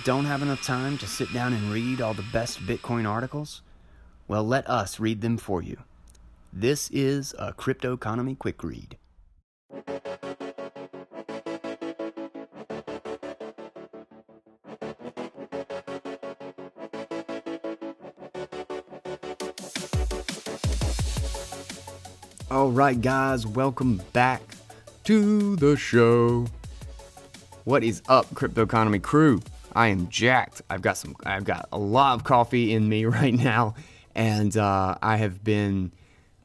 Don't have enough time to sit down and read all the best Bitcoin articles? Well, let us read them for you. This is a Crypto Economy Quick Read. All right, guys, welcome back to the show. What is up, Crypto Economy crew? I am jacked. I've got a lot of coffee in me right now, and I've been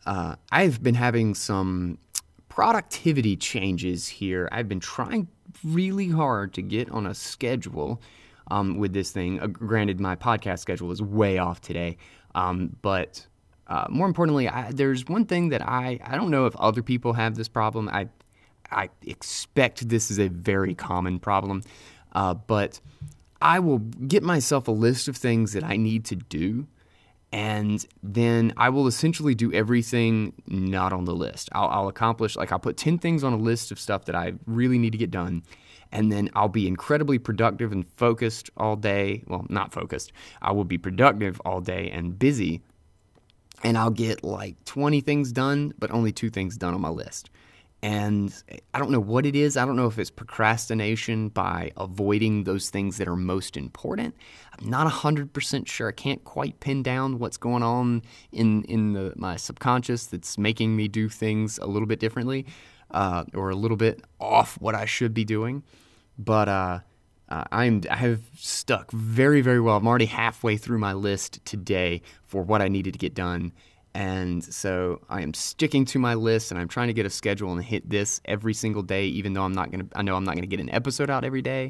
having some productivity changes here. I've been trying really hard to get on a schedule with this thing. Granted, my podcast schedule is way off today, but more importantly, there's one thing that I don't know if other people have this problem. I expect this is a very common problem, but I will get myself a list of things that I need to do, and then I will essentially do everything not on the list. I'll accomplish, I'll put 10 things on a list of stuff that I really need to get done, and then I'll be incredibly productive and focused all day. Well, not focused. I will be productive all day and busy, and I'll get 20 things done, but only 2 things done on my list. And I don't know what it is. I don't know if it's procrastination by avoiding those things that are most important. I'm not 100% sure. I can't quite pin down what's going on in my subconscious that's making me do things a little bit differently or a little bit off what I should be doing. But I have stuck very, very well. I'm already halfway through my list today for what I needed to get done. And so I am sticking to my list, and I'm trying to get a schedule and hit this every single day, even though I know I'm not going to get an episode out every day.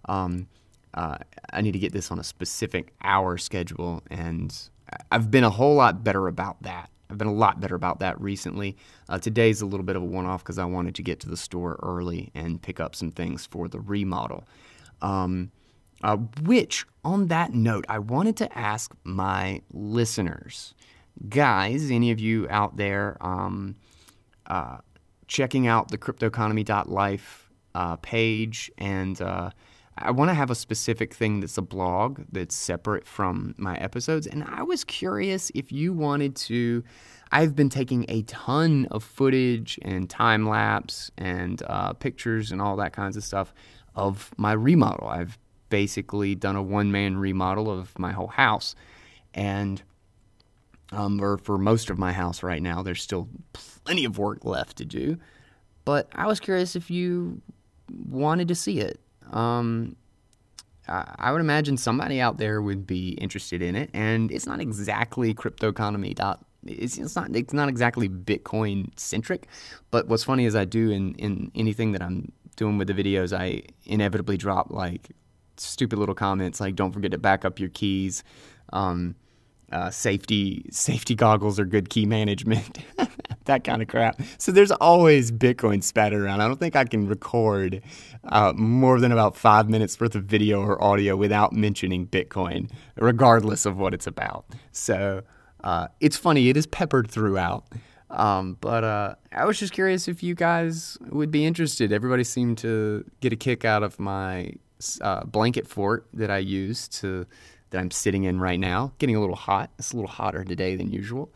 I need to get this on a specific hour schedule, and I've been a whole lot better about that. I've been a lot better about that recently. Today's a little bit of a one-off because I wanted to get to the store early and pick up some things for the remodel. Which, on that note, I wanted to ask my listeners, guys, any of you out there checking out the cryptoeconomy.life page, and I want to have a specific thing that's a blog that's separate from my episodes, and I was curious if you wanted to. I've been taking a ton of footage and time-lapse and pictures and all that kinds of stuff of my remodel. I've basically done a one-man remodel of my whole house, and or for most of my house right now. There's still plenty of work left to do, but I was curious if you wanted to see it. I would imagine somebody out there would be interested in it, and it's not exactly It's not exactly Bitcoin centric, but what's funny is I do in anything that I'm doing with the videos, I inevitably drop stupid little comments like "Don't forget to back up your keys." Safety goggles are good key management, that kind of crap. So there's always Bitcoin spattered around. I don't think I can record more than about 5 minutes worth of video or audio without mentioning Bitcoin, regardless of what it's about. So it's funny. It is peppered throughout. But I was just curious if you guys would be interested. Everybody seemed to get a kick out of my blanket fort that I use that I'm sitting in right now. Getting a little hot. It's a little hotter today than usual.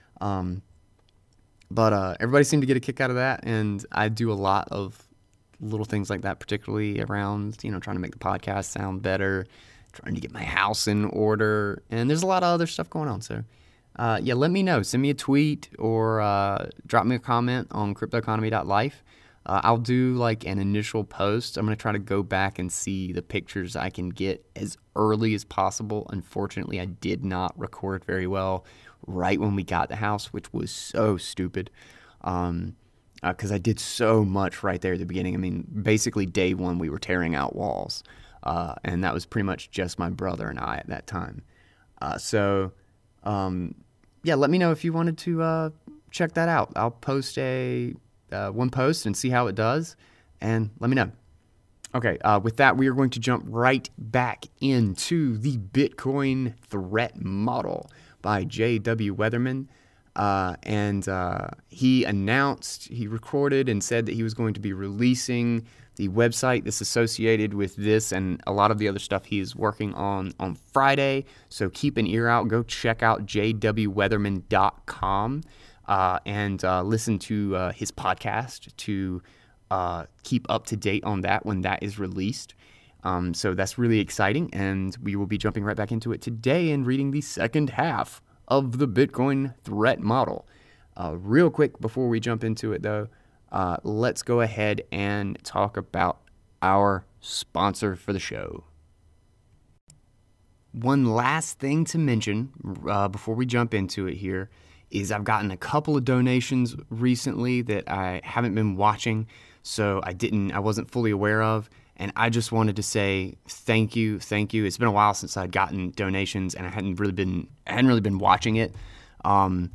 But everybody seemed to get a kick out of that, and I do a lot of little things like that, particularly around, trying to make the podcast sound better, trying to get my house in order, and there's a lot of other stuff going on. So, let me know. Send me a tweet or drop me a comment on cryptoeconomy.life. I'll do an initial post. I'm going to try to go back and see the pictures I can get as early as possible. Unfortunately, I did not record very well right when we got the house, which was so stupid because I did so much right there at the beginning. I mean, basically day one, we were tearing out walls, and that was pretty much just my brother and I at that time. Let me know if you wanted to check that out. I'll post one post and see how it does, and let me know. Okay, with that, we are going to jump right back into the Bitcoin threat model by J.W. Weatherman. and he recorded and said that he was going to be releasing the website that's associated with this and a lot of the other stuff he's working on Friday. So keep an ear out. Go check out jwweatherman.com and listen to his podcast to keep up to date on that when that is released. So that's really exciting, and we will be jumping right back into it today and reading the second half of the Bitcoin threat model. Real quick before we jump into it, though, let's go ahead and talk about our sponsor for the show. One last thing to mention before we jump into it here is I've gotten a couple of donations recently that I haven't been watching, so I wasn't fully aware of. And I just wanted to say thank you. It's been a while since I'd gotten donations, and I hadn't really been watching it. I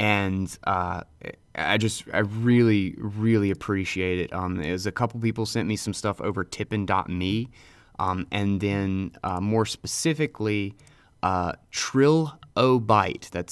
really appreciate it. There's a couple people sent me some stuff over tippin.me, and then more specifically, Trilbyte. That's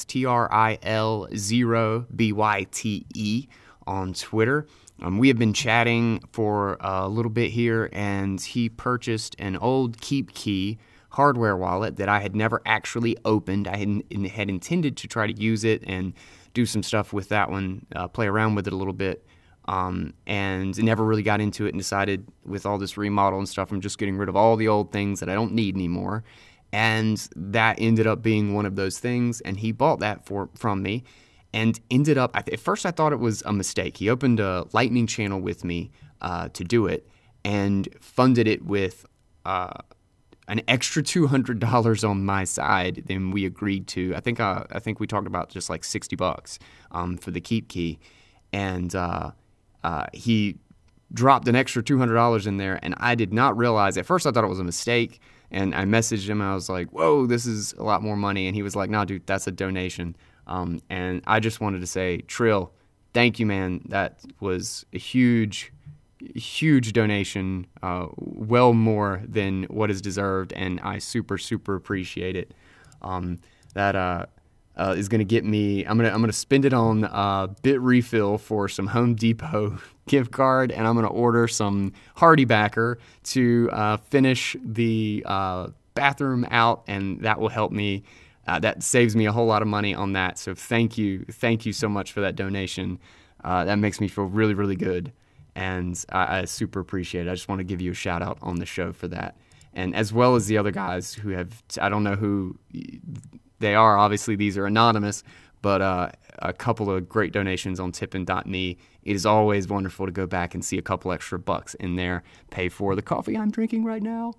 TRIL0BYTE on Twitter. We have been chatting for a little bit here, and he purchased an old KeepKey hardware wallet that I had never actually opened. I had intended to try to use it and do some stuff with that one, play around with it a little bit, and never really got into it and decided with all this remodel and stuff, I'm just getting rid of all the old things that I don't need anymore. And that ended up being one of those things, and he bought that from me. And ended up, at first I thought it was a mistake. He opened a Lightning channel with me to do it and funded it with an extra $200 on my side than we agreed to. I think we talked about just like $60 for the KeepKey. And he dropped an extra $200 in there, and I did not realize. At first I thought it was a mistake, and I messaged him. I was like, whoa, this is a lot more money. And he was like, no, dude, that's a donation. And I just wanted to say, Trill, thank you, man. That was a huge donation, well more than what is deserved, and I super appreciate it. That is going to get me. I'm gonna spend it on Bitrefill for some Home Depot gift card, and I'm gonna order some HardyBacker to finish the bathroom out, and that will help me. That saves me a whole lot of money on that. So thank you so much for that donation. That makes me feel really good, and I super appreciate it. I just want to give you a shout out on the show for that, and as well as the other guys who have. I don't know who they are. Obviously, these are anonymous, but a couple of great donations on tippin.me. It is always wonderful to go back and see a couple extra bucks in there. Pay for the coffee I'm drinking right now.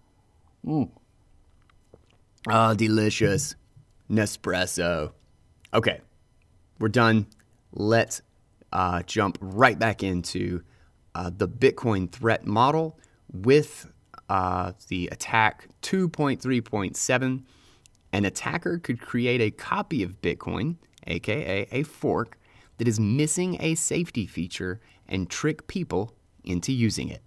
Delicious. Nespresso. Okay, we're done. Let's jump right back into the Bitcoin threat model with the attack 2.3.7. An attacker could create a copy of Bitcoin, aka a fork, that is missing a safety feature and trick people into using it.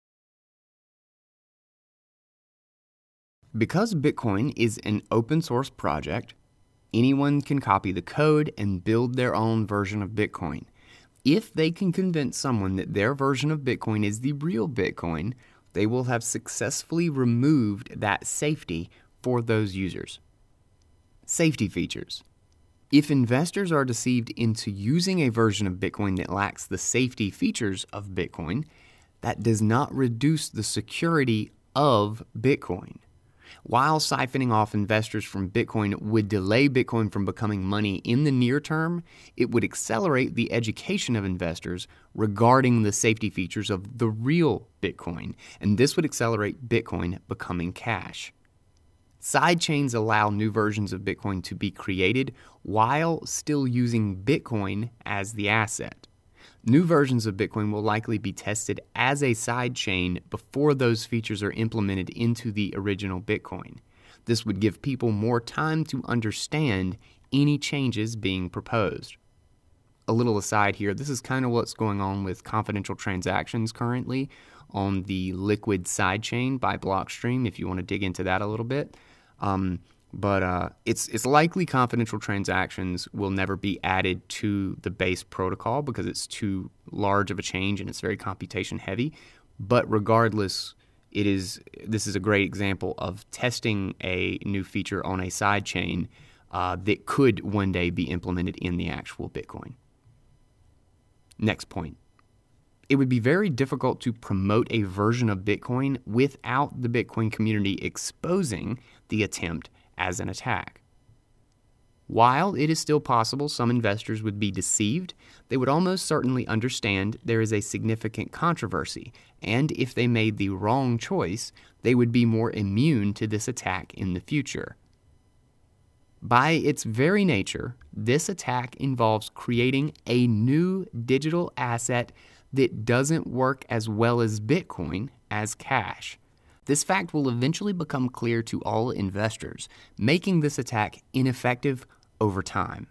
Because Bitcoin is an open source project, anyone can copy the code and build their own version of Bitcoin. If they can convince someone that their version of Bitcoin is the real Bitcoin, they will have successfully removed that safety for those users. Safety features. If investors are deceived into using a version of Bitcoin that lacks the safety features of Bitcoin, that does not reduce the security of Bitcoin. While siphoning off investors from Bitcoin would delay Bitcoin from becoming money in the near term, it would accelerate the education of investors regarding the safety features of the real Bitcoin, and this would accelerate Bitcoin becoming cash. Sidechains allow new versions of Bitcoin to be created while still using Bitcoin as the asset. New versions of Bitcoin will likely be tested as a sidechain before those features are implemented into the original Bitcoin. This would give people more time to understand any changes being proposed. A little aside here, this is kind of what's going on with confidential transactions currently on the Liquid sidechain by Blockstream, if you want to dig into that a little bit. But it's likely confidential transactions will never be added to the base protocol because it's too large of a change and it's very computation heavy. But regardless, this is a great example of testing a new feature on a side chain that could one day be implemented in the actual Bitcoin. Next point. It would be very difficult to promote a version of Bitcoin without the Bitcoin community exposing the attempt as an attack. While it is still possible some investors would be deceived, they would almost certainly understand there is a significant controversy, and if they made the wrong choice, they would be more immune to this attack in the future. By its very nature, this attack involves creating a new digital asset that doesn't work as well as Bitcoin as cash. This fact will eventually become clear to all investors, making this attack ineffective over time.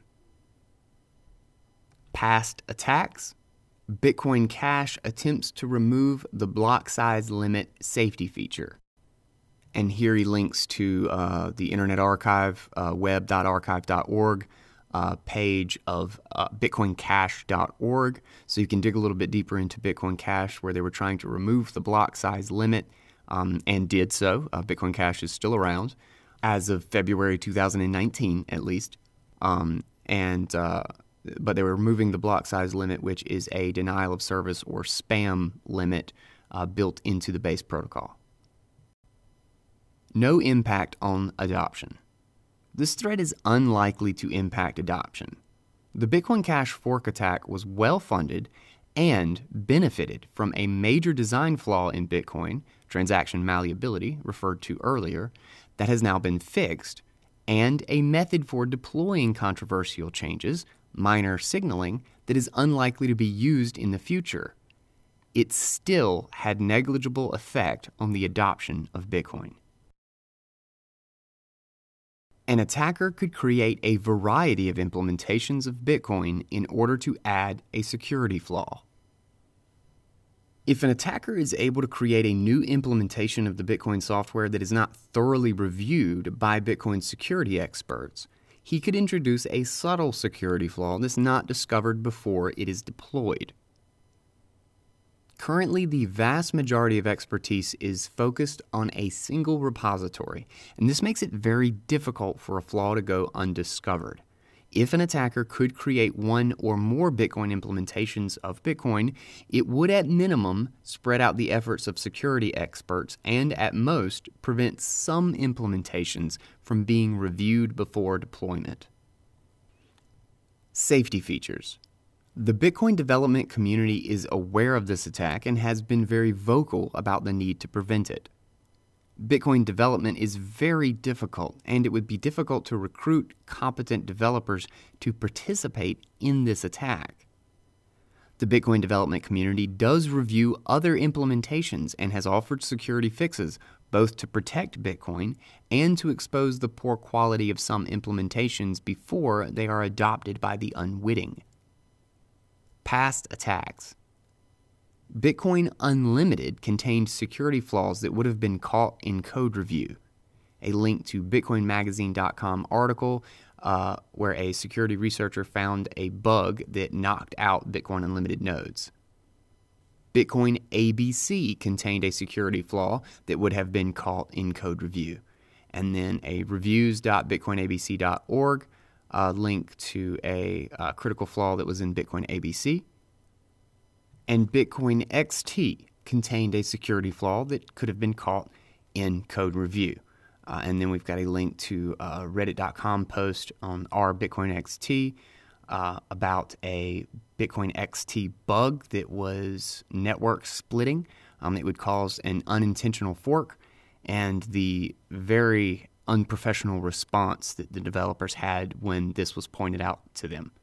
Past attacks. Bitcoin Cash attempts to remove the block size limit safety feature. And here he links to the Internet Archive, web.archive.org page of bitcoincash.org. So you can dig a little bit deeper into Bitcoin Cash, where they were trying to remove the block size limit and did so. Bitcoin Cash is still around as of February 2019, at least. But they were removing the block size limit, which is a denial of service or spam limit built into the base protocol. No impact on adoption. This threat is unlikely to impact adoption. The Bitcoin Cash fork attack was well-funded and benefited from a major design flaw in Bitcoin, transaction malleability, referred to earlier, that has now been fixed, and a method for deploying controversial changes, minor signaling, that is unlikely to be used in the future. It still had negligible effect on the adoption of Bitcoin. An attacker could create a variety of implementations of Bitcoin in order to add a security flaw. If an attacker is able to create a new implementation of the Bitcoin software that is not thoroughly reviewed by Bitcoin security experts, he could introduce a subtle security flaw that's not discovered before it is deployed. Currently, the vast majority of expertise is focused on a single repository, and this makes it very difficult for a flaw to go undiscovered. If an attacker could create one or more Bitcoin implementations of Bitcoin, it would at minimum spread out the efforts of security experts and at most prevent some implementations from being reviewed before deployment. Safety features. The Bitcoin development community is aware of this attack and has been very vocal about the need to prevent it. Bitcoin development is very difficult, and it would be difficult to recruit competent developers to participate in this attack. The Bitcoin development community does review other implementations and has offered security fixes, both to protect Bitcoin and to expose the poor quality of some implementations before they are adopted by the unwitting. Past attacks. Bitcoin Unlimited contained security flaws that would have been caught in code review. A link to BitcoinMagazine.com article where a security researcher found a bug that knocked out Bitcoin Unlimited nodes. Bitcoin ABC contained a security flaw that would have been caught in code review. And then a reviews.bitcoinabc.org link to a critical flaw that was in Bitcoin ABC. And Bitcoin XT contained a security flaw that could have been caught in code review. And then we've got a link to a reddit.com post on our Bitcoin XT about a Bitcoin XT bug that was network splitting. It would cause an unintentional fork, and the very unprofessional response that the developers had when this was pointed out to them.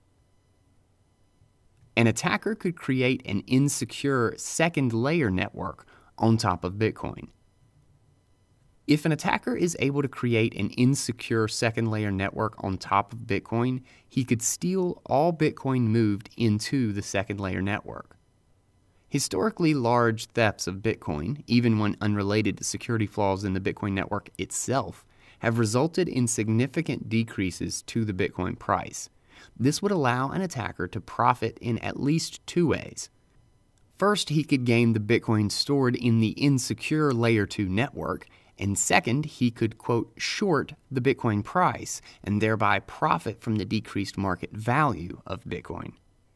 An attacker could create an insecure second layer network on top of Bitcoin. If an attacker is able to create an insecure second layer network on top of Bitcoin, he could steal all Bitcoin moved into the second layer network. Historically large thefts of Bitcoin, even when unrelated to security flaws in the Bitcoin network itself, have resulted in significant decreases to the Bitcoin price. This would allow an attacker to profit in at least two ways. First, he could gain the Bitcoin stored in the insecure Layer 2 network, and second, he could, quote, short the Bitcoin price and thereby profit from the decreased market value of Bitcoin.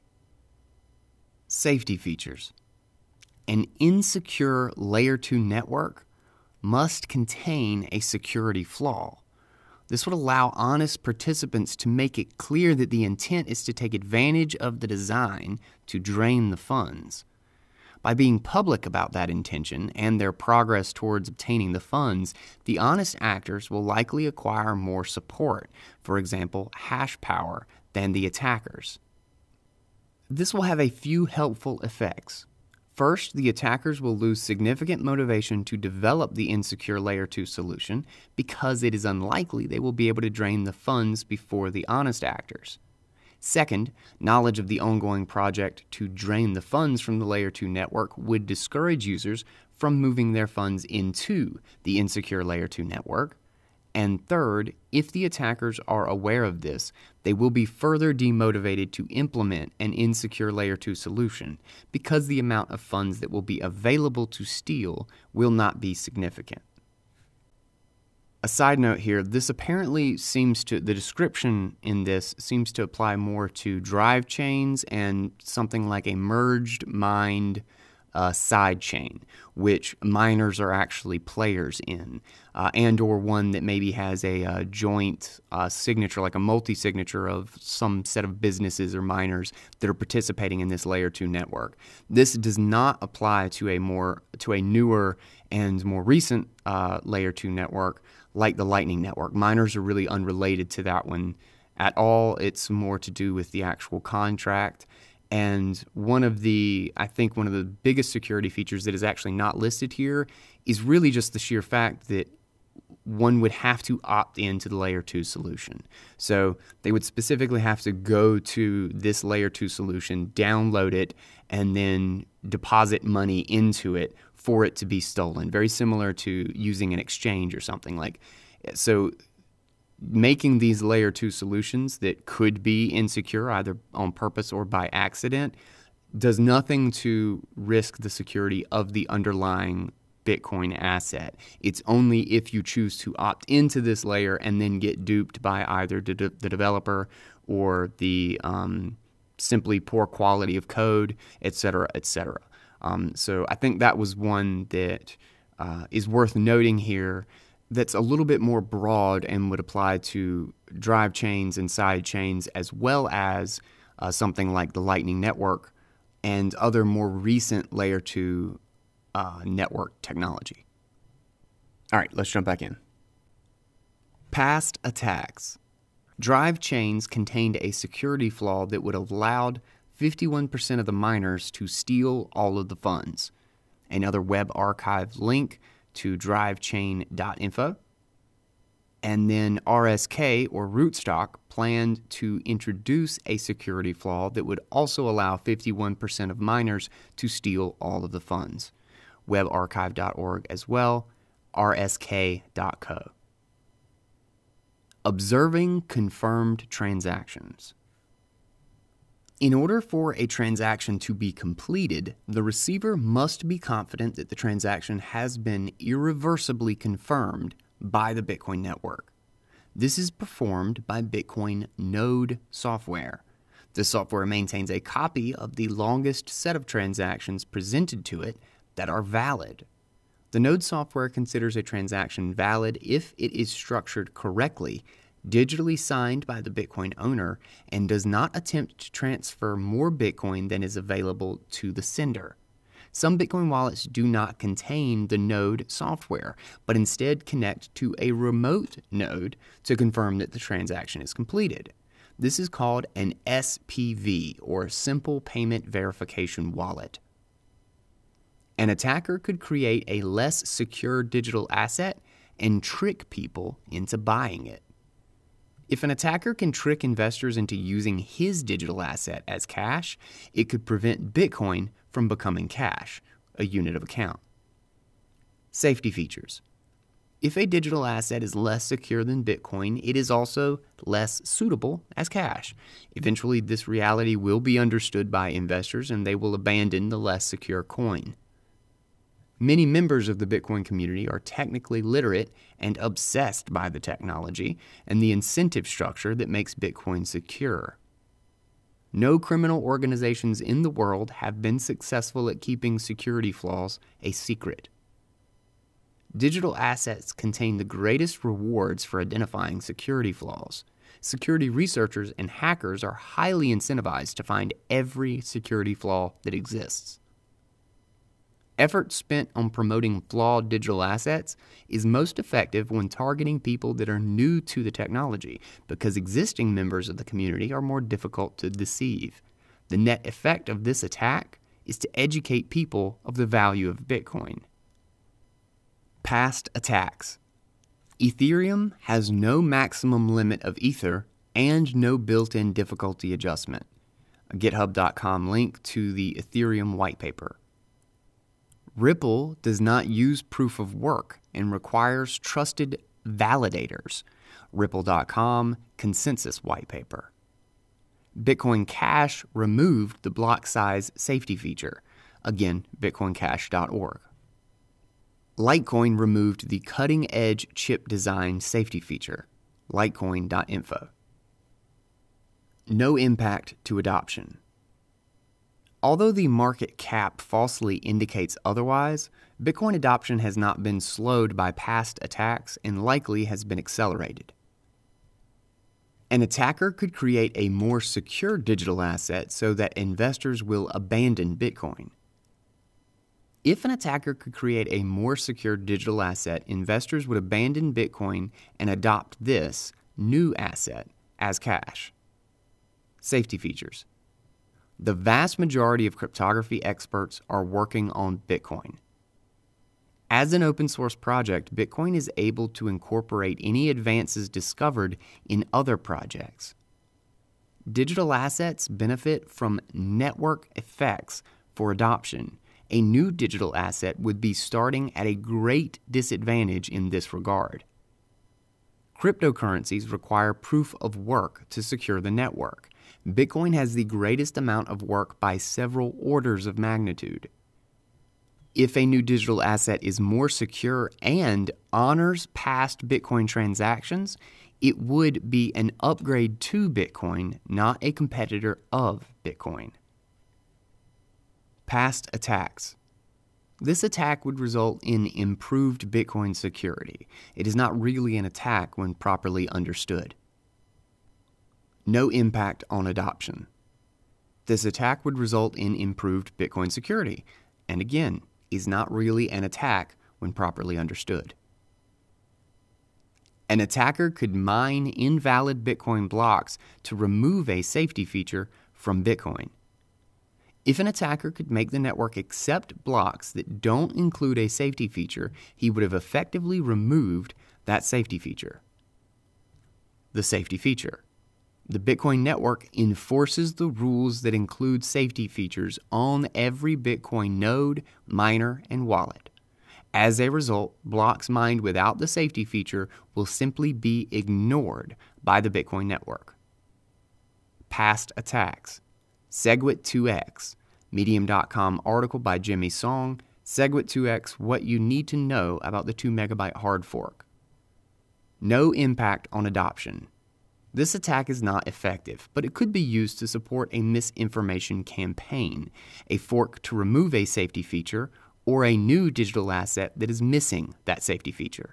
Safety features. An insecure Layer 2 network must contain a security flaw. This would allow honest participants to make it clear that the intent is to take advantage of the design to drain the funds. By being public about that intention and their progress towards obtaining the funds, the honest actors will likely acquire more support, for example, hash power, than the attackers. This will have a few helpful effects. First, the attackers will lose significant motivation to develop the insecure Layer 2 solution because it is unlikely they will be able to drain the funds before the honest actors. Second, knowledge of the ongoing project to drain the funds from the Layer 2 network would discourage users from moving their funds into the insecure Layer 2 network. And third, if the attackers are aware of this, they will be further demotivated to implement an insecure Layer 2 solution because the amount of funds that will be available to steal will not be significant. A side note here, the description in this seems to apply more to drive chains and something like a merged mined side chain, which miners are actually players in, and or one that maybe has a joint signature, like a multi-signature of some set of businesses or miners that are participating in this Layer 2 network. This does not apply to a newer and more recent Layer 2 network like the Lightning Network. Miners are really unrelated to that one at all. It's more to do with the actual contract. And one of the biggest security features that is actually not listed here is really just the sheer fact that one would have to opt into the Layer 2 solution. So they would specifically have to go to this Layer 2 solution, download it, and then deposit money into it for it to be stolen. Very similar to using an exchange or something like. So making these Layer 2 solutions that could be insecure either on purpose or by accident does nothing to risk the security of the underlying Bitcoin asset. It's only if you choose to opt into this layer and then get duped by either the developer or the simply poor quality of code, etc., etc. So I think that was one that is worth noting here, that's a little bit more broad and would apply to drive chains and side chains, as well as something like the Lightning Network and other more recent Layer 2 network technology. All right, let's jump back in. Past attacks. Drive chains contained a security flaw that would have allowed 51% of the miners to steal all of the funds. Another web archive link to drivechain.info. And then RSK, or Rootstock, planned to introduce a security flaw that would also allow 51% of miners to steal all of the funds. Webarchive.org as well, rsk.co. Observing confirmed transactions. In order for a transaction to be completed, the receiver must be confident that the transaction has been irreversibly confirmed by the Bitcoin network. This is performed by Bitcoin Node software. The software maintains a copy of the longest set of transactions presented to it that are valid. The Node software considers a transaction valid if it is structured correctly, digitally signed by the Bitcoin owner, and does not attempt to transfer more Bitcoin than is available to the sender. Some Bitcoin wallets do not contain the Node software, but instead connect to a remote node to confirm that the transaction is completed. This is called an SPV, or Simple Payment Verification Wallet. An attacker could create a less secure digital asset and trick people into buying it. If an attacker can trick investors into using his digital asset as cash, it could prevent Bitcoin from becoming cash, a unit of account. Safety features. If a digital asset is less secure than Bitcoin, it is also less suitable as cash. Eventually, this reality will be understood by investors and they will abandon the less secure coin. Many members of the Bitcoin community are technically literate and obsessed by the technology and the incentive structure that makes Bitcoin secure. No criminal organizations in the world have been successful at keeping security flaws a secret. Digital assets contain the greatest rewards for identifying security flaws. Security researchers and hackers are highly incentivized to find every security flaw that exists. Effort spent on promoting flawed digital assets is most effective when targeting people that are new to the technology because existing members of the community are more difficult to deceive. The net effect of this attack is to educate people of the value of Bitcoin. Past attacks. Ethereum has no maximum limit of Ether and no built-in difficulty adjustment. A GitHub.com link to the Ethereum white paper. Ripple does not use proof of work and requires trusted validators. Ripple.com consensus white paper. Bitcoin Cash removed the block size safety feature. Again, bitcoincash.org. Litecoin removed the cutting-edge chip design safety feature. Litecoin.info. No impact to adoption. Although the market cap falsely indicates otherwise, Bitcoin adoption has not been slowed by past attacks and likely has been accelerated. An attacker could create a more secure digital asset so that investors will abandon Bitcoin. If an attacker could create a more secure digital asset, investors would abandon Bitcoin and adopt this new asset as cash. Safety features. The vast majority of cryptography experts are working on Bitcoin. As an open source project, Bitcoin is able to incorporate any advances discovered in other projects. Digital assets benefit from network effects for adoption. A new digital asset would be starting at a great disadvantage in this regard. Cryptocurrencies require proof of work to secure the network. Bitcoin has the greatest amount of work by several orders of magnitude. If a new digital asset is more secure and honors past Bitcoin transactions, it would be an upgrade to Bitcoin, not a competitor of Bitcoin. Past attacks. This attack would result in improved Bitcoin security. It is not really an attack when properly understood. No impact on adoption. This attack would result in improved Bitcoin security, and again, is not really an attack when properly understood. An attacker could mine invalid Bitcoin blocks to remove a safety feature from Bitcoin. If an attacker could make the network accept blocks that don't include a safety feature, he would have effectively removed that safety feature. The safety feature. The Bitcoin network enforces the rules that include safety features on every Bitcoin node, miner, and wallet. As a result, blocks mined without the safety feature will simply be ignored by the Bitcoin network. Past attacks. SegWit2x, Medium.com article by Jimmy Song, SegWit2x, What You Need to Know About the 2 MB Hard Fork. No impact on adoption. This attack is not effective, but it could be used to support a misinformation campaign, a fork to remove a safety feature, or a new digital asset that is missing that safety feature.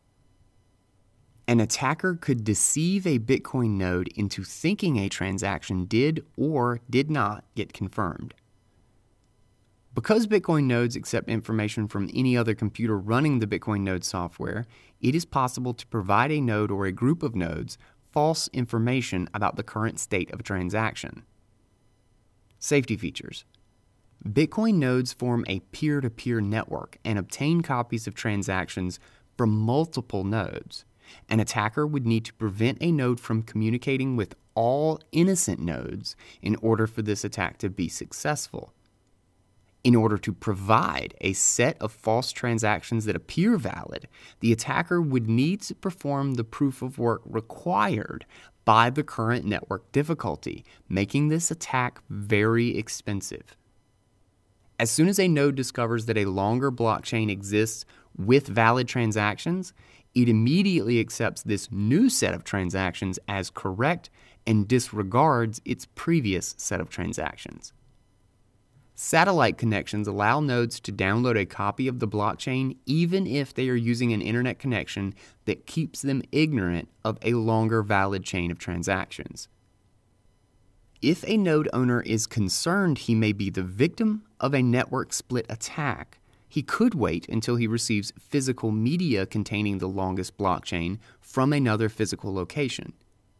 An attacker could deceive a Bitcoin node into thinking a transaction did or did not get confirmed. Because Bitcoin nodes accept information from any other computer running the Bitcoin node software, it is possible to provide a node or a group of nodes false information about the current state of a transaction. Safety features. Bitcoin nodes form a peer-to-peer network and obtain copies of transactions from multiple nodes. An attacker would need to prevent a node from communicating with all innocent nodes in order for this attack to be successful. In order to provide a set of false transactions that appear valid, the attacker would need to perform the proof of work required by the current network difficulty, making this attack very expensive. As soon as a node discovers that a longer blockchain exists with valid transactions, it immediately accepts this new set of transactions as correct and disregards its previous set of transactions. Satellite connections allow nodes to download a copy of the blockchain even if they are using an internet connection that keeps them ignorant of a longer valid chain of transactions. If a node owner is concerned he may be the victim of a network split attack, he could wait until he receives physical media containing the longest blockchain from another physical location.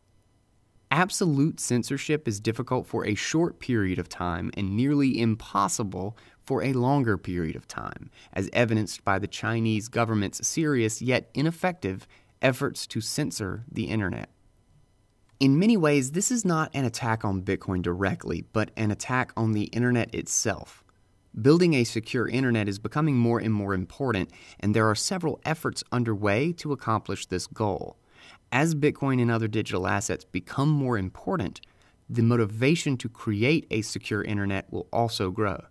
Absolute censorship is difficult for a short period of time and nearly impossible for a longer period of time, as evidenced by the Chinese government's serious yet ineffective efforts to censor the internet. In many ways, this is not an attack on Bitcoin directly, but an attack on the internet itself. Building a secure internet is becoming more and more important, and there are several efforts underway to accomplish this goal. As Bitcoin and other digital assets become more important, the motivation to create a secure internet will also grow.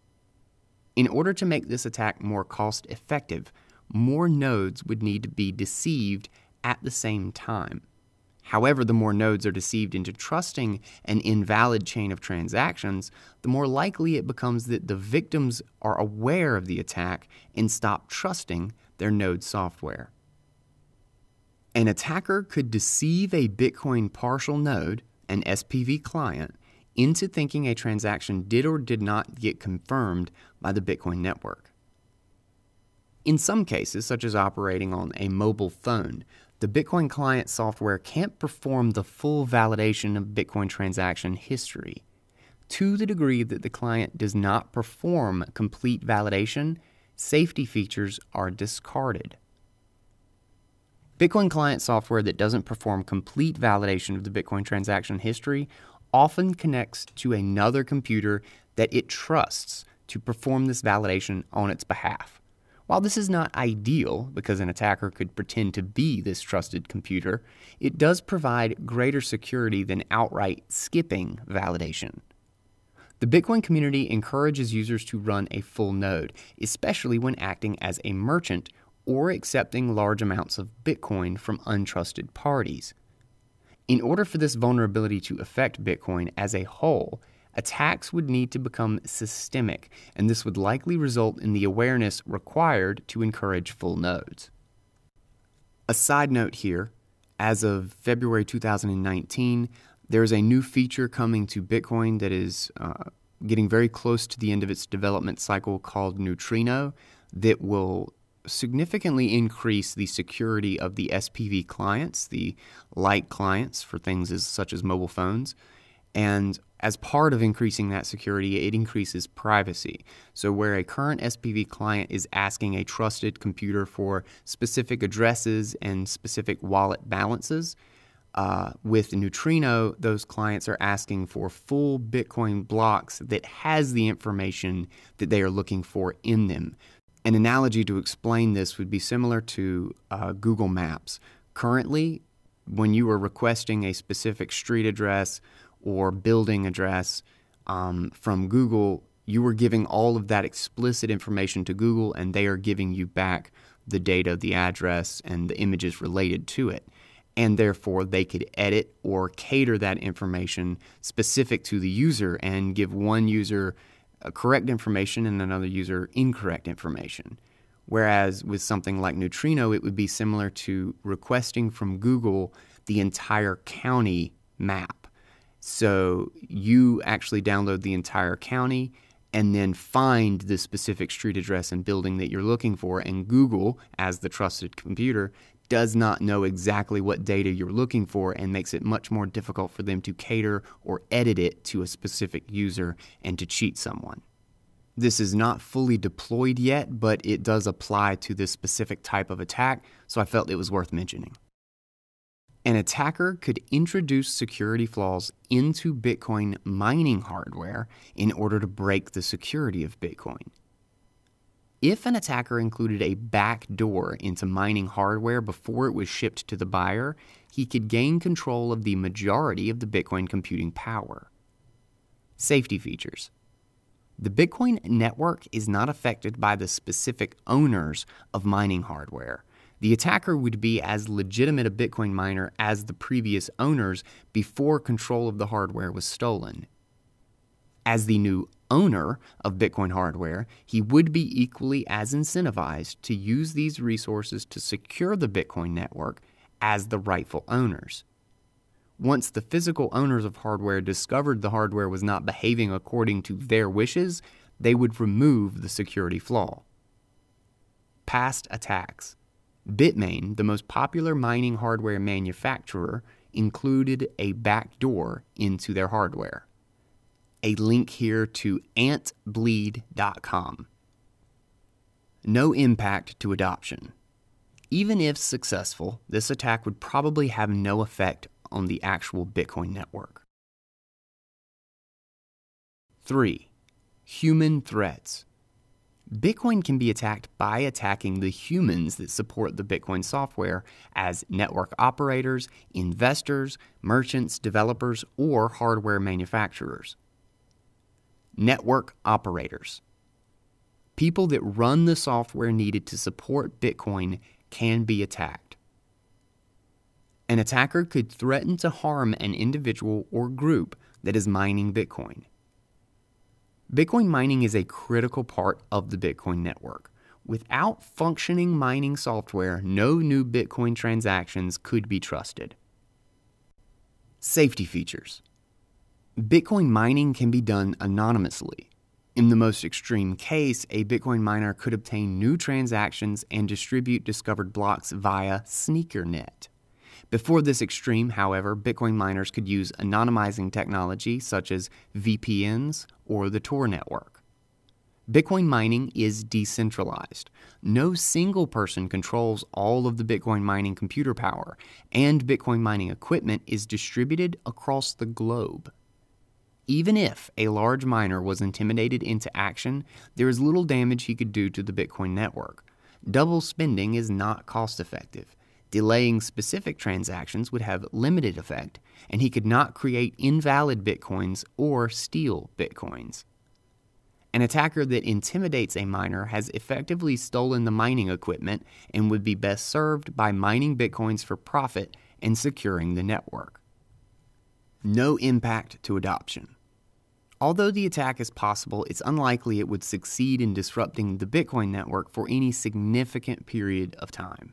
In order to make this attack more cost-effective, more nodes would need to be deceived at the same time. However, the more nodes are deceived into trusting an invalid chain of transactions, the more likely it becomes that the victims are aware of the attack and stop trusting their node software. An attacker could deceive a Bitcoin partial node, an SPV client, into thinking a transaction did or did not get confirmed by the Bitcoin network. In some cases, such as operating on a mobile phone, the Bitcoin client software can't perform the full validation of Bitcoin transaction history. To the degree that the client does not perform complete validation, safety features are discarded. Bitcoin client software that doesn't perform complete validation of the Bitcoin transaction history often connects to another computer that it trusts to perform this validation on its behalf. While this is not ideal because an attacker could pretend to be this trusted computer, it does provide greater security than outright skipping validation. The Bitcoin community encourages users to run a full node, especially when acting as a merchant or accepting large amounts of Bitcoin from untrusted parties. In order for this vulnerability to affect Bitcoin as a whole, attacks would need to become systemic, and this would likely result in the awareness required to encourage full nodes. A side note here, as of February 2019, there is a new feature coming to Bitcoin that is getting very close to the end of its development cycle called Neutrino that will significantly increase the security of the SPV clients, the light clients for things such as mobile phones. And as part of increasing that security, it increases privacy. So where a current SPV client is asking a trusted computer for specific addresses and specific wallet balances, with Neutrino, those clients are asking for full Bitcoin blocks that has the information that they are looking for in them. An analogy to explain this would be similar to Google Maps. Currently, when you are requesting a specific street address or building address from Google, you are giving all of that explicit information to Google, and they are giving you back the data, the address, and the images related to it. And therefore, they could edit or cater that information specific to the user and give one user correct information and another user incorrect information. Whereas with something like Neutrino, it would be similar to requesting from Google the entire county map. So you actually download the entire county and then find the specific street address and building that you're looking for, and Google, as the trusted computer, does not know exactly what data you're looking for and makes it much more difficult for them to cater or edit it to a specific user and to cheat someone. This is not fully deployed yet, but it does apply to this specific type of attack, so I felt it was worth mentioning. An attacker could introduce security flaws into Bitcoin mining hardware in order to break the security of Bitcoin. If an attacker included a backdoor into mining hardware before it was shipped to the buyer, he could gain control of the majority of the Bitcoin computing power. Safety features. The Bitcoin network is not affected by the specific owners of mining hardware. The attacker would be as legitimate a Bitcoin miner as the previous owners before control of the hardware was stolen. As the new owner of Bitcoin hardware, he would be equally as incentivized to use these resources to secure the Bitcoin network as the rightful owners. Once the physical owners of hardware discovered the hardware was not behaving according to their wishes, they would remove the security flaw. Past attacks. Bitmain, the most popular mining hardware manufacturer, included a backdoor into their hardware. A link here to antbleed.com. No impact to adoption. Even if successful, this attack would probably have no effect on the actual Bitcoin network. 3. Human threats. Bitcoin can be attacked by attacking the humans that support the Bitcoin software as network operators, investors, merchants, developers, or hardware manufacturers. Network operators. People that run the software needed to support Bitcoin can be attacked. An attacker could threaten to harm an individual or group that is mining Bitcoin. Bitcoin mining is a critical part of the Bitcoin network. Without functioning mining software, no new Bitcoin transactions could be trusted. Safety features. Bitcoin mining can be done anonymously. In the most extreme case, a Bitcoin miner could obtain new transactions and distribute discovered blocks via SneakerNet. Before this extreme, however, Bitcoin miners could use anonymizing technology such as VPNs or the Tor network. Bitcoin mining is decentralized. No single person controls all of the Bitcoin mining computer power, and Bitcoin mining equipment is distributed across the globe. Even if a large miner was intimidated into action, there is little damage he could do to the Bitcoin network. Double spending is not cost-effective. Delaying specific transactions would have limited effect, and he could not create invalid Bitcoins or steal Bitcoins. An attacker that intimidates a miner has effectively stolen the mining equipment and would be best served by mining Bitcoins for profit and securing the network. No impact to adoption. Although the attack is possible, it's unlikely it would succeed in disrupting the Bitcoin network for any significant period of time.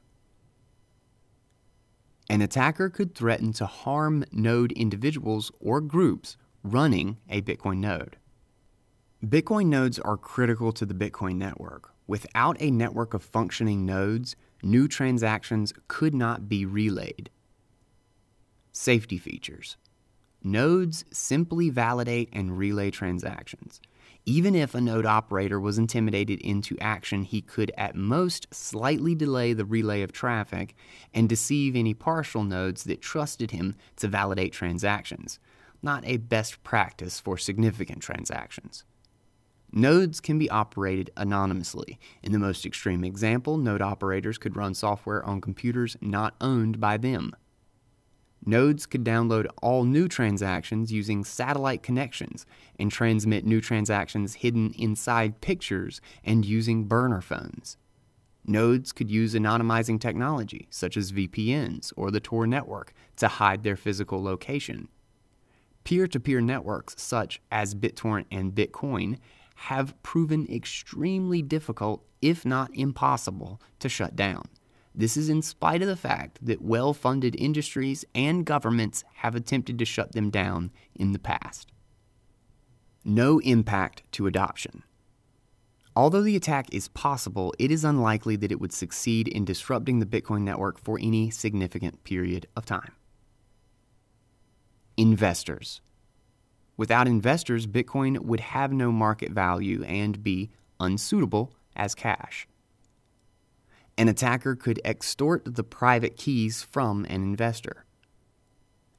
An attacker could threaten to harm node individuals or groups running a Bitcoin node. Bitcoin nodes are critical to the Bitcoin network. Without a network of functioning nodes, new transactions could not be relayed. Safety features. Nodes simply validate and relay transactions. Even if a node operator was intimidated into action, he could at most slightly delay the relay of traffic and deceive any partial nodes that trusted him to validate transactions, not a best practice for significant transactions. Nodes can be operated anonymously. In the most extreme example, node operators could run software on computers not owned by them. Nodes could download all new transactions using satellite connections and transmit new transactions hidden inside pictures and using burner phones. Nodes could use anonymizing technology, such as VPNs or the Tor network, to hide their physical location. Peer-to-peer networks such as BitTorrent and Bitcoin have proven extremely difficult, if not impossible, to shut down. This is in spite of the fact that well-funded industries and governments have attempted to shut them down in the past. No impact to adoption. Although the attack is possible, it is unlikely that it would succeed in disrupting the Bitcoin network for any significant period of time. Investors. Without investors, Bitcoin would have no market value and be unsuitable as cash. An attacker could extort the private keys from an investor.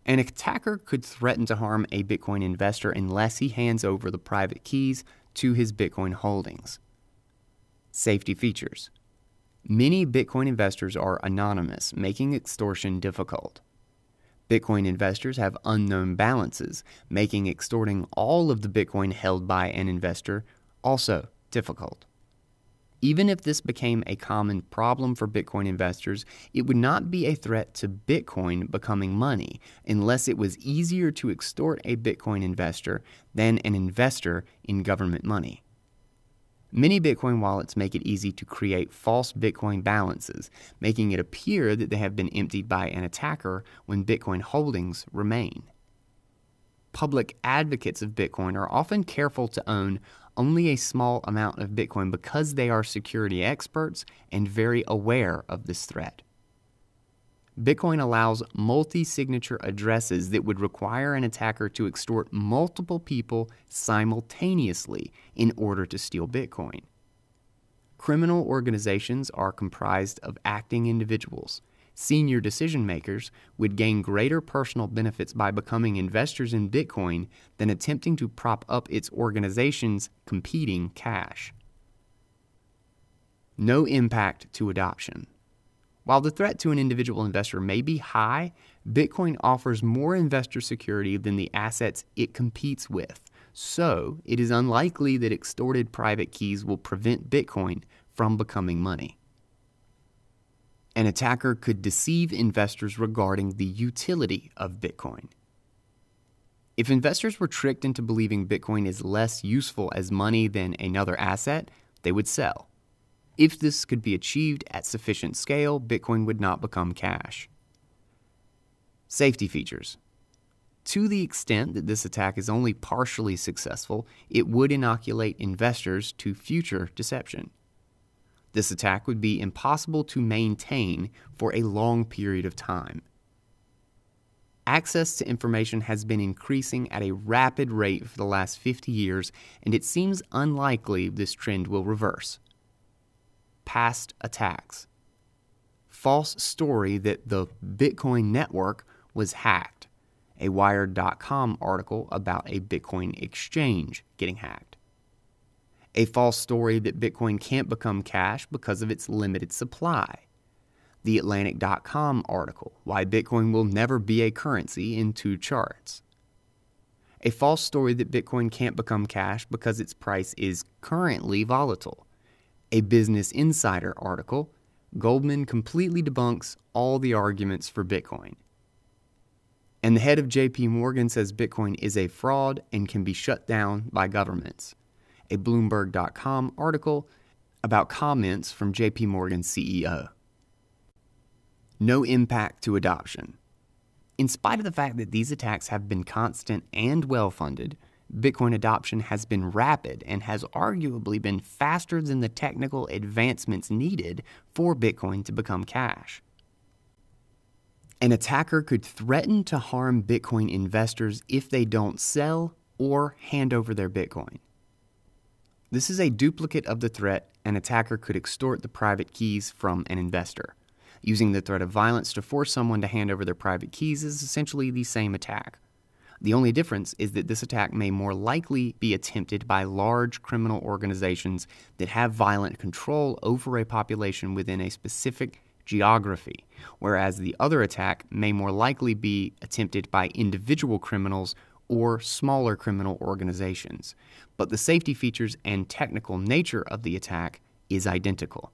An attacker could threaten to harm a Bitcoin investor unless he hands over the private keys to his Bitcoin holdings. Safety features. Many Bitcoin investors are anonymous, making extortion difficult. Bitcoin investors have unknown balances, making extorting all of the Bitcoin held by an investor also difficult. Even if this became a common problem for Bitcoin investors, it would not be a threat to Bitcoin becoming money unless it was easier to extort a Bitcoin investor than an investor in government money. Many Bitcoin wallets make it easy to create false Bitcoin balances, making it appear that they have been emptied by an attacker when Bitcoin holdings remain. Public advocates of Bitcoin are often careful to own only a small amount of Bitcoin because they are security experts and very aware of this threat. Bitcoin allows multi-signature addresses that would require an attacker to extort multiple people simultaneously in order to steal Bitcoin. Criminal organizations are comprised of acting individuals. Senior decision makers would gain greater personal benefits by becoming investors in Bitcoin than attempting to prop up its organization's competing cash. No impact to adoption. While the threat to an individual investor may be high, Bitcoin offers more investor security than the assets it competes with, so it is unlikely that extorted private keys will prevent Bitcoin from becoming money. An attacker could deceive investors regarding the utility of Bitcoin. If investors were tricked into believing Bitcoin is less useful as money than another asset, they would sell. If this could be achieved at sufficient scale, Bitcoin would not become cash. Safety features. To the extent that this attack is only partially successful, it would inoculate investors to future deception. This attack would be impossible to maintain for a long period of time. Access to information has been increasing at a rapid rate for the last 50 years, and it seems unlikely this trend will reverse. Past attacks. False story that the Bitcoin network was hacked. A Wired.com article about a Bitcoin exchange getting hacked. A false story that Bitcoin can't become cash because of its limited supply. The Atlantic.com article, Why Bitcoin Will Never Be a Currency in 2 charts. A false story that Bitcoin can't become cash because its price is currently volatile. A Business Insider article, Goldman completely debunks all the arguments for Bitcoin. And the head of JP Morgan says Bitcoin is a fraud and can be shut down by governments. A Bloomberg.com article about comments from JP Morgan's CEO. No impact to adoption. In spite of the fact that these attacks have been constant and well-funded, Bitcoin adoption has been rapid and has arguably been faster than the technical advancements needed for Bitcoin to become cash. An attacker could threaten to harm Bitcoin investors if they don't sell or hand over their Bitcoin. This is a duplicate of the threat an attacker could extort the private keys from an investor. Using the threat of violence to force someone to hand over their private keys is essentially the same attack. The only difference is that this attack may more likely be attempted by large criminal organizations that have violent control over a population within a specific geography, whereas the other attack may more likely be attempted by individual criminals or smaller criminal organizations. But the safety features and technical nature of the attack is identical.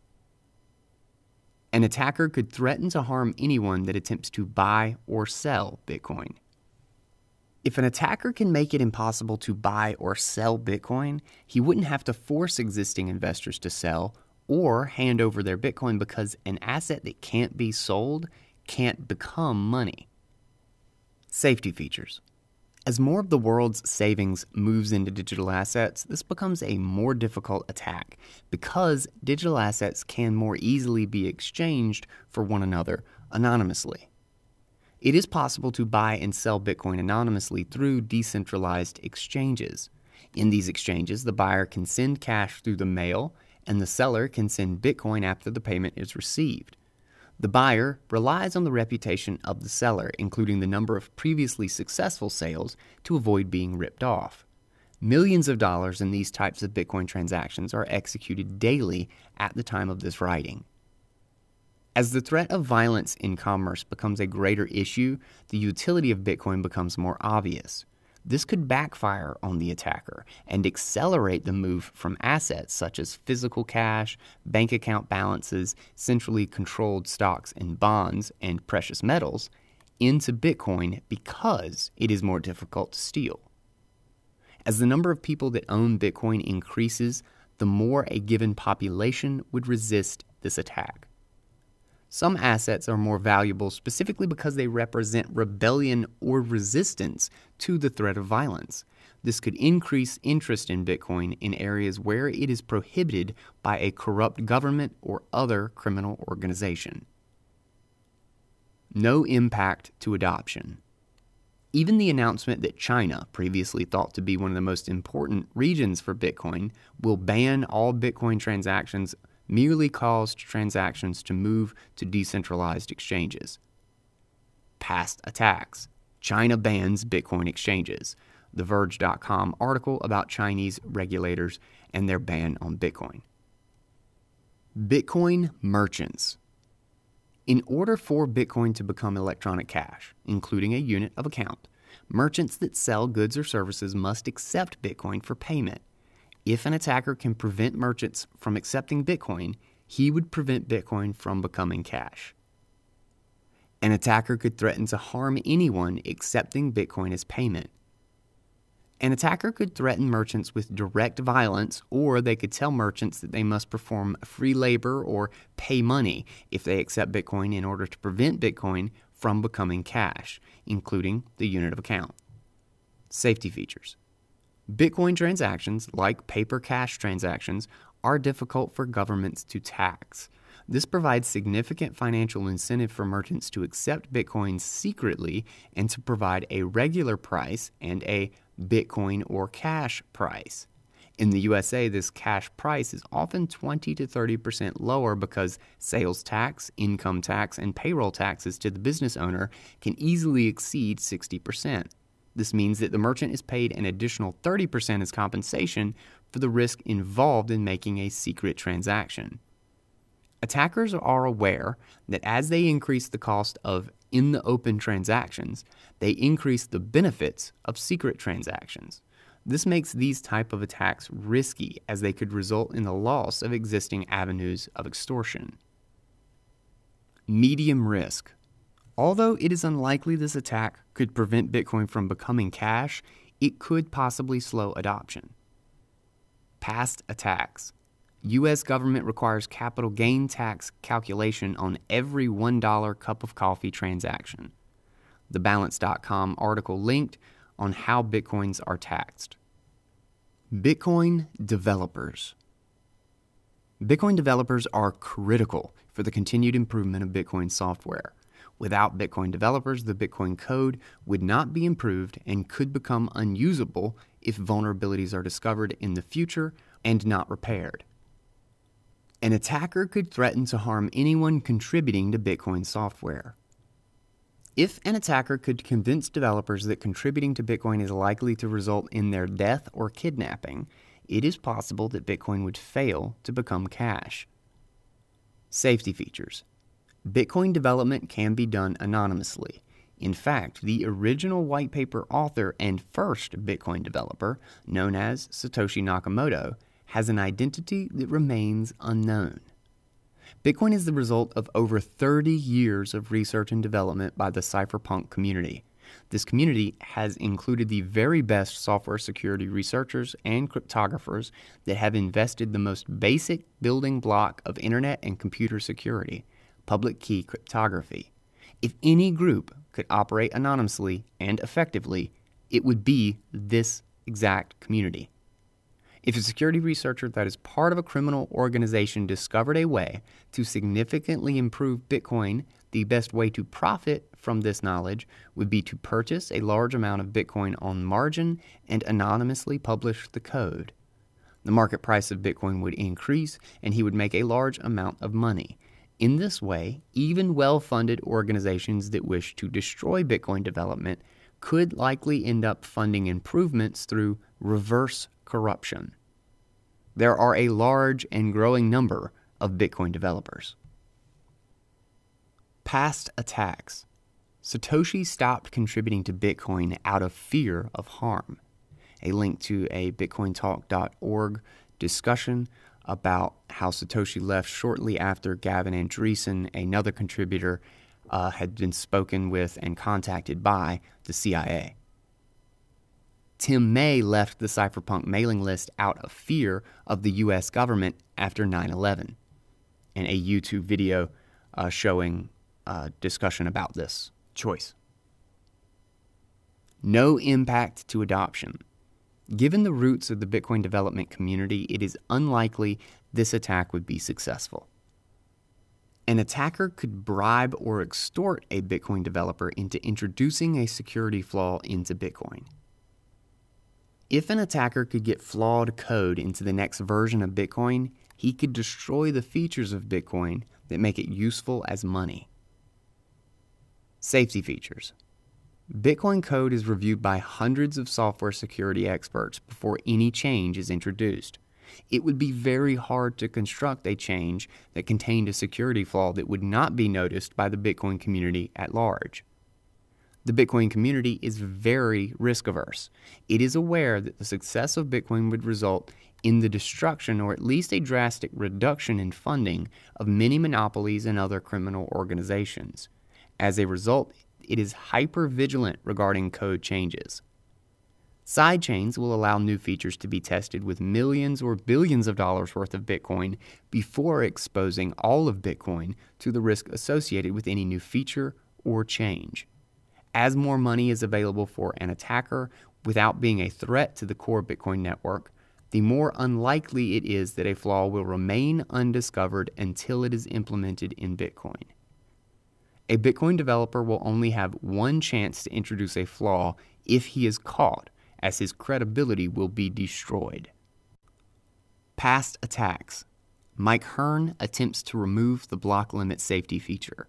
An attacker could threaten to harm anyone that attempts to buy or sell Bitcoin. If an attacker can make it impossible to buy or sell Bitcoin, he wouldn't have to force existing investors to sell or hand over their Bitcoin because an asset that can't be sold can't become money. Safety features. As more of the world's savings moves into digital assets, this becomes a more difficult attack because digital assets can more easily be exchanged for one another anonymously. It is possible to buy and sell Bitcoin anonymously through decentralized exchanges. In these exchanges, the buyer can send cash through the mail, and the seller can send Bitcoin after the payment is received. The buyer relies on the reputation of the seller, including the number of previously successful sales, to avoid being ripped off. Millions of dollars in these types of Bitcoin transactions are executed daily at the time of this writing. As the threat of violence in commerce becomes a greater issue, the utility of Bitcoin becomes more obvious. This could backfire on the attacker and accelerate the move from assets such as physical cash, bank account balances, centrally controlled stocks and bonds, and precious metals into Bitcoin because it is more difficult to steal. As the number of people that own Bitcoin increases, the more a given population would resist this attack. Some assets are more valuable specifically because they represent rebellion or resistance to the threat of violence. This could increase interest in Bitcoin in areas where it is prohibited by a corrupt government or other criminal organization. No impact to adoption. Even the announcement that China, previously thought to be one of the most important regions for Bitcoin, will ban all Bitcoin transactions merely caused transactions to move to decentralized exchanges. Past attacks. China bans Bitcoin exchanges. The Verge.com article about Chinese regulators and their ban on Bitcoin. Bitcoin merchants. In order for Bitcoin to become electronic cash, including a unit of account, merchants that sell goods or services must accept Bitcoin for payment. If an attacker can prevent merchants from accepting Bitcoin, he would prevent Bitcoin from becoming cash. An attacker could threaten to harm anyone accepting Bitcoin as payment. An attacker could threaten merchants with direct violence, or they could tell merchants that they must perform free labor or pay money if they accept Bitcoin in order to prevent Bitcoin from becoming cash, including the unit of account. Safety features. Bitcoin transactions, like paper cash transactions, are difficult for governments to tax. This provides significant financial incentive for merchants to accept Bitcoin secretly and to provide a regular price and a Bitcoin or cash price. In the USA, this cash price is often 20 to 30% lower because sales tax, income tax, and payroll taxes to the business owner can easily exceed 60%. This means that the merchant is paid an additional 30% as compensation for the risk involved in making a secret transaction. Attackers are aware that as they increase the cost of in-the-open transactions, they increase the benefits of secret transactions. This makes these type of attacks risky as they could result in the loss of existing avenues of extortion. Medium risk. Although it is unlikely this attack could prevent Bitcoin from becoming cash, it could possibly slow adoption. Past attacks. U.S. government requires capital gain tax calculation on every $1 cup of coffee transaction. The Balance.com article linked on how Bitcoins are taxed. Bitcoin developers. Bitcoin developers are critical for the continued improvement of Bitcoin software. Without Bitcoin developers, the Bitcoin code would not be improved and could become unusable if vulnerabilities are discovered in the future and not repaired. An attacker could threaten to harm anyone contributing to Bitcoin software. If an attacker could convince developers that contributing to Bitcoin is likely to result in their death or kidnapping, it is possible that Bitcoin would fail to become cash. Safety features. Bitcoin development can be done anonymously. In fact, the original white paper author and first Bitcoin developer, known as Satoshi Nakamoto, has an identity that remains unknown. Bitcoin is the result of over 30 years of research and development by the cypherpunk community. This community has included the very best software security researchers and cryptographers that have invested the most basic building block of internet and computer security, public key cryptography. If any group could operate anonymously and effectively, it would be this exact community. If a security researcher that is part of a criminal organization discovered a way to significantly improve Bitcoin, the best way to profit from this knowledge would be to purchase a large amount of Bitcoin on margin and anonymously publish the code. The market price of Bitcoin would increase, and he would make a large amount of money. In this way, even well-funded organizations that wish to destroy Bitcoin development could likely end up funding improvements through reverse corruption. There are a large and growing number of Bitcoin developers. Past attacks. Satoshi stopped contributing to Bitcoin out of fear of harm. A link to a bitcointalk.org discussion about how Satoshi left shortly after Gavin Andresen, another contributor, had been spoken with and contacted by the CIA. Tim May left the Cypherpunk mailing list out of fear of the U.S. government after 9/11, and a YouTube video showing discussion about this choice. No impact to adoption. Given the roots of the Bitcoin development community, it is unlikely this attack would be successful. An attacker could bribe or extort a Bitcoin developer into introducing a security flaw into Bitcoin. If an attacker could get flawed code into the next version of Bitcoin, he could destroy the features of Bitcoin that make it useful as money. Safety features. Bitcoin code is reviewed by hundreds of software security experts before any change is introduced. It would be very hard to construct a change that contained a security flaw that would not be noticed by the Bitcoin community at large. The Bitcoin community is very risk-averse. It is aware that the success of Bitcoin would result in the destruction or at least a drastic reduction in funding of many monopolies and other criminal organizations. As a result, it is hyper-vigilant regarding code changes. Sidechains will allow new features to be tested with millions or billions of dollars worth of Bitcoin before exposing all of Bitcoin to the risk associated with any new feature or change. As more money is available for an attacker without being a threat to the core Bitcoin network, the more unlikely it is that a flaw will remain undiscovered until it is implemented in Bitcoin. A Bitcoin developer will only have one chance to introduce a flaw if he is caught, as his credibility will be destroyed. Past attacks. Mike Hearn attempts to remove the block limit safety feature.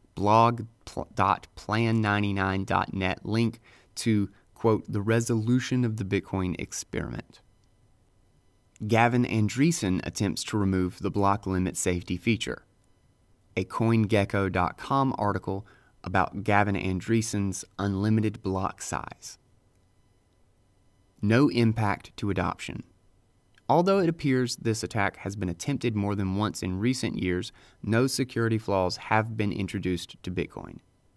blog.plan99.net link to, quote, the resolution of the Bitcoin experiment. Gavin Andresen attempts to remove the block limit safety feature. A CoinGecko.com article about Gavin Andresen's unlimited block size. No impact to adoption. Although it appears this attack has been attempted more than once in recent years, no security flaws have been introduced to Bitcoin.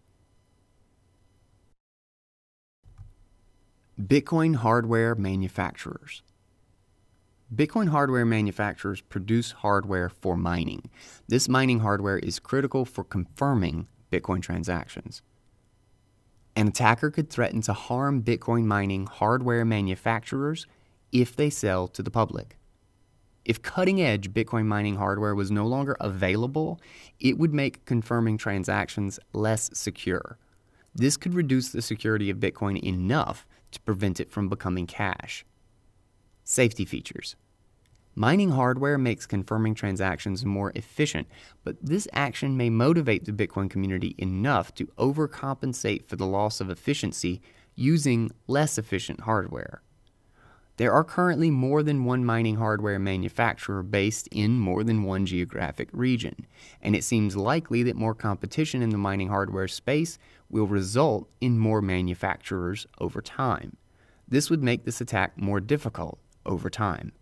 Bitcoin hardware manufacturers. Bitcoin hardware manufacturers produce hardware for mining. This mining hardware is critical for confirming Bitcoin transactions. An attacker could threaten to harm Bitcoin mining hardware manufacturers if they sell to the public. If cutting-edge Bitcoin mining hardware was no longer available, it would make confirming transactions less secure. This could reduce the security of Bitcoin enough to prevent it from becoming cash. Safety features. Mining hardware makes confirming transactions more efficient, but this action may motivate the Bitcoin community enough to overcompensate for the loss of efficiency using less efficient hardware. There are currently more than one mining hardware manufacturer based in more than one geographic region, and it seems likely that more competition in the mining hardware space will result in more manufacturers over time. This would make this attack more difficult over time.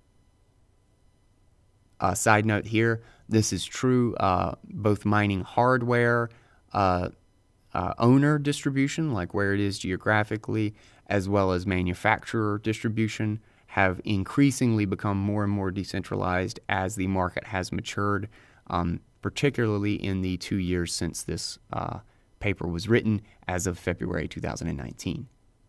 Side note here, this is true, both mining hardware owner distribution, like where it is geographically, as well as manufacturer distribution, have increasingly become more and more decentralized as the market has matured, particularly in the 2 years since this paper was written, as of February 2019.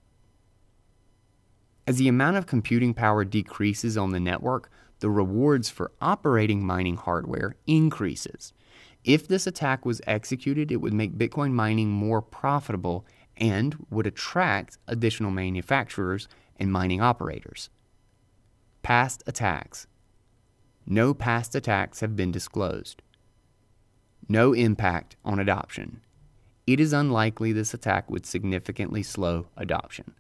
As the amount of computing power decreases on the network, the rewards for operating mining hardware increases. If this attack was executed, it would make Bitcoin mining more profitable and would attract additional manufacturers and mining operators. Past attacks. No past attacks have been disclosed. no impact on adoption. It is unlikely this attack would significantly slow adoption.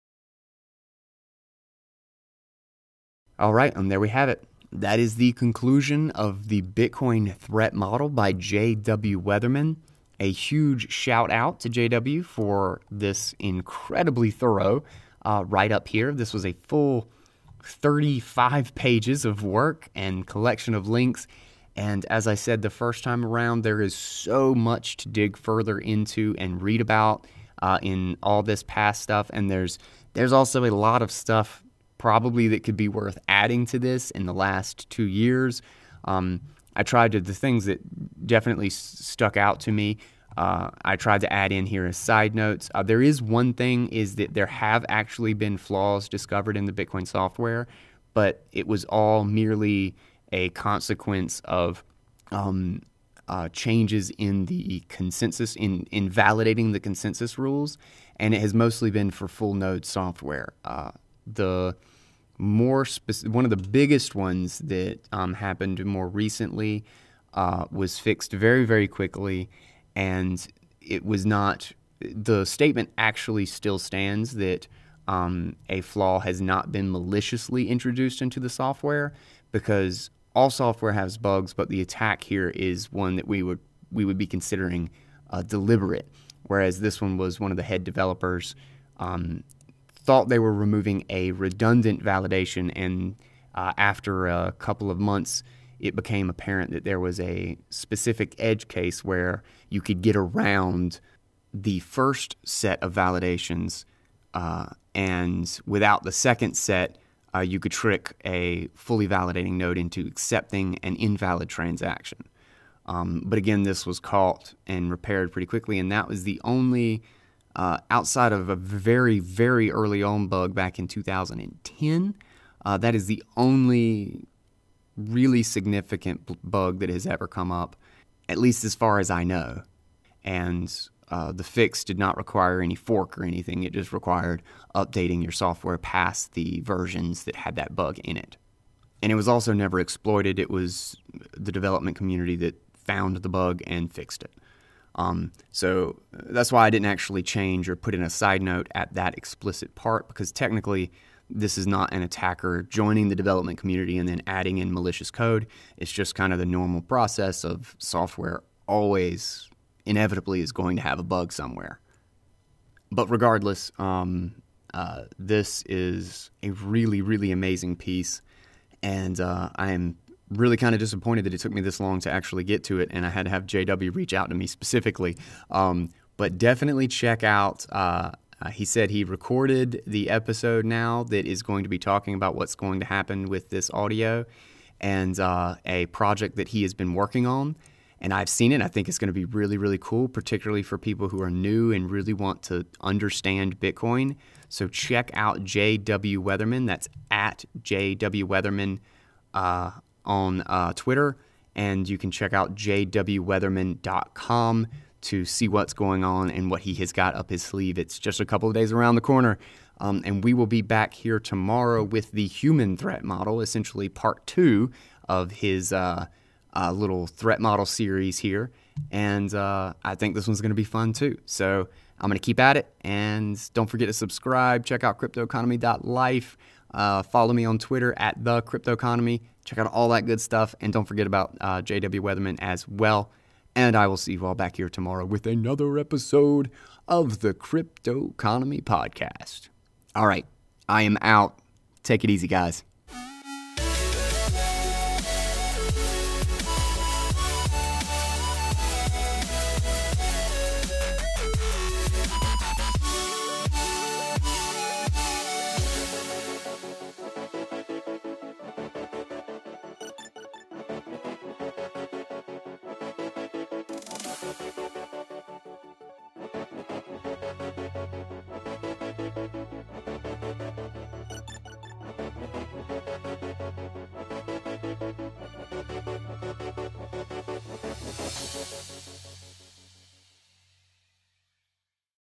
All right, and there we have it. That is the conclusion of the Bitcoin threat model by J.W. Weatherman. A huge shout out to JW for this incredibly thorough write-up here. This was a full 35 pages of work and collection of links. And as I said the first time around, there is so much to dig further into and read about in all this past stuff. And there's also a lot of stuff probably that could be worth adding to this in the last 2 years. I tried to, the things that definitely stuck out to me, I tried to add in here as side notes. There is one thing, is that there have actually been flaws discovered in the Bitcoin software, but it was all merely a consequence of changes in the consensus, in validating the consensus rules, and it has mostly been for full node software. One of the biggest ones that happened more recently was fixed very, very quickly, and it was not, the statement actually still stands that a flaw has not been maliciously introduced into the software, because all software has bugs, but the attack here is one that we would be considering deliberate, whereas this one was one of the head developers thought they were removing a redundant validation, and after a couple of months, it became apparent that there was a specific edge case where you could get around the first set of validations, and without the second set, you could trick a fully validating node into accepting an invalid transaction. But again, this was caught and repaired pretty quickly, and that was the only, outside of a very, very early on bug back in 2010, that is the only really significant bug that has ever come up, at least as far as I know. And the fix did not require any fork or anything. It just required updating your software past the versions that had that bug in it. And it was also never exploited. It was the development community that found the bug and fixed it. So that's why I didn't actually change or put in a side note at that explicit part, because technically this is not an attacker joining the development community and then adding in malicious code. It's just kind of the normal process of software always inevitably is going to have a bug somewhere. But regardless, this is a really, really amazing piece, and I am really kind of disappointed that it took me this long to actually get to it, and I had to have JW reach out to me specifically. But definitely check out, he said he recorded the episode now that is going to be talking about what's going to happen with this audio, and a project that he has been working on. And I've seen it. I think it's going to be really, really cool, particularly for people who are new and really want to understand Bitcoin. So check out J.W. Weatherman. That's at J.W. Weatherman on Twitter. And you can check out jwweatherman.com to see what's going on and what he has got up his sleeve. It's just a couple of days around the corner. And we will be back here tomorrow with the human threat model, essentially part 2 of his little threat model series here, and I think this one's going to be fun too. So I'm going to keep at it, and don't forget to subscribe. Check out cryptoeconomy.life. Follow me on Twitter at @thecryptoeconomy. Check out all that good stuff, and don't forget about J.W. Weatherman as well. And I will see you all back here tomorrow with another episode of the Crypto Economy Podcast. All right, I am out. Take it easy, guys.